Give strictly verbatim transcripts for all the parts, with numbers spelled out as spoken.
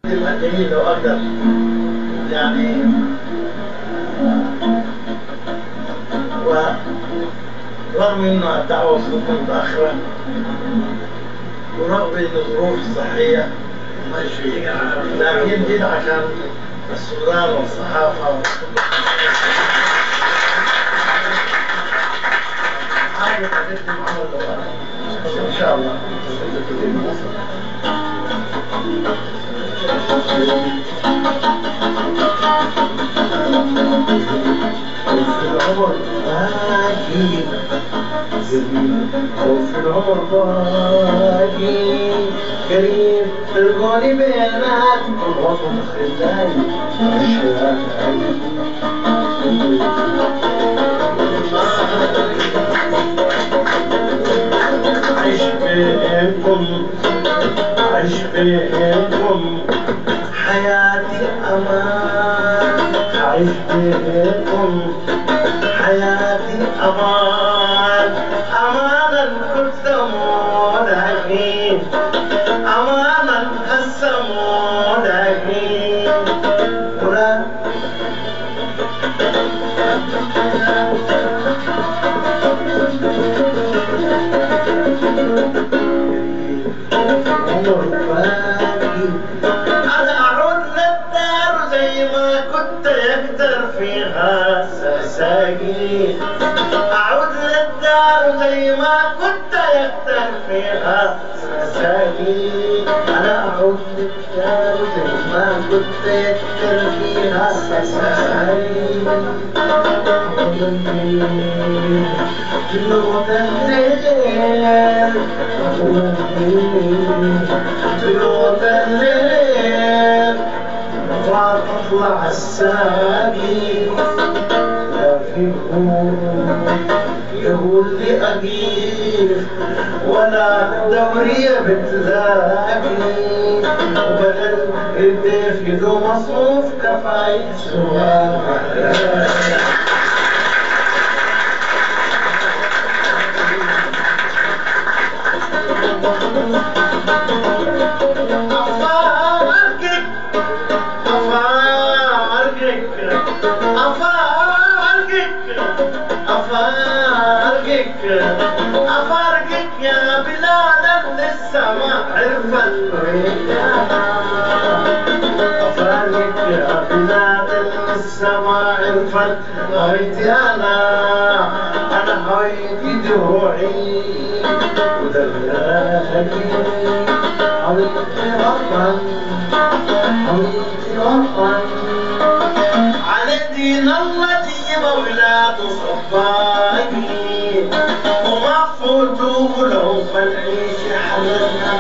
الأدعية لو أقدر يعني، ورغم إنه الدعوة وصلت متأخرة ورغم إنه ظروف صحية ماشي، لكن جيت عشان السودان والصحافة حاجة تقدم عمل إن شاء الله. وفي العمر باقي وفي العمر باقي قريب تلقوني بينات الوطن خلاني الشباب عيش بينكم عيش بينكم حياتي أمان، عيش بينكم حياتي أمان، أمانا قدموا لكن أمانا قسموا لكن ولا أنا أعود للدار زي ما كنت يقدر فيها ساقي، أعود للدار زي ما كنت يقدر فيها ساقي، أنا أعود للدار زي ما كنت يقدر فيها ساقي، جنود الليل جنود الليل وتطلع الساقي لا فيهم يقول لي أقيل ولا دورية بتلاقي، وبدل الضيف يدو مصروف كفاية سؤال أفارقك أفارقك أفارقك أفارقك أفارقك يا بلاد السماء عرفت أفارقك يا بلاد السماء عرفت هويتي أنا أنا هويتي دروعي ودلالي حبيبتي وطن حبيبتي وطن على دين الله دي مولاد صفاقي وما فوتوا لو فالعيش حلنا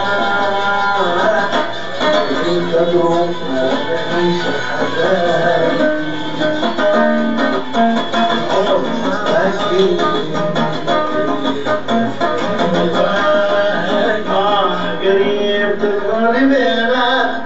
ويقدروا فالعيش حلنا عمر باقي قريب تلقوني بينات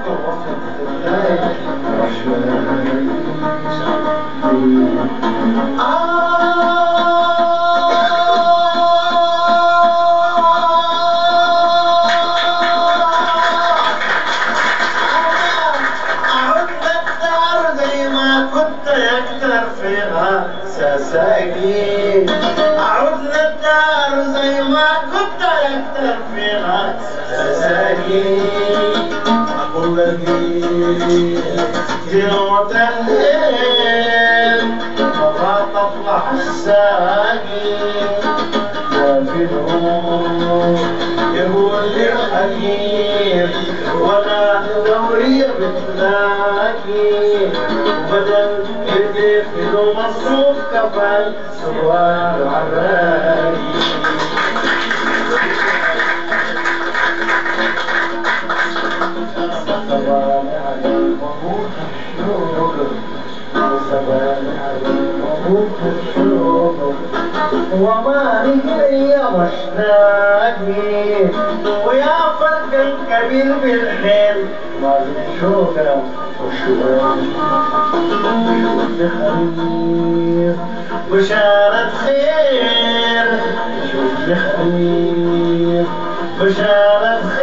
أعود للدار زي ما كنت يكتر فيها ساقي، أعود للدار زي ما كنت يكتر فيها ساقي، أقول لك جنود الليل مرة تطلع الساقي وفي العمر يقول لي حكيم ولا دورية بتلاقي، وبدل الضيف له مصروف كفاية سوار عراقي. وما نجري مشتاقي ويا فرق الكبير بالحيل ما بنشوفه وشوان خير بشارة خير شوف خير بشارة خير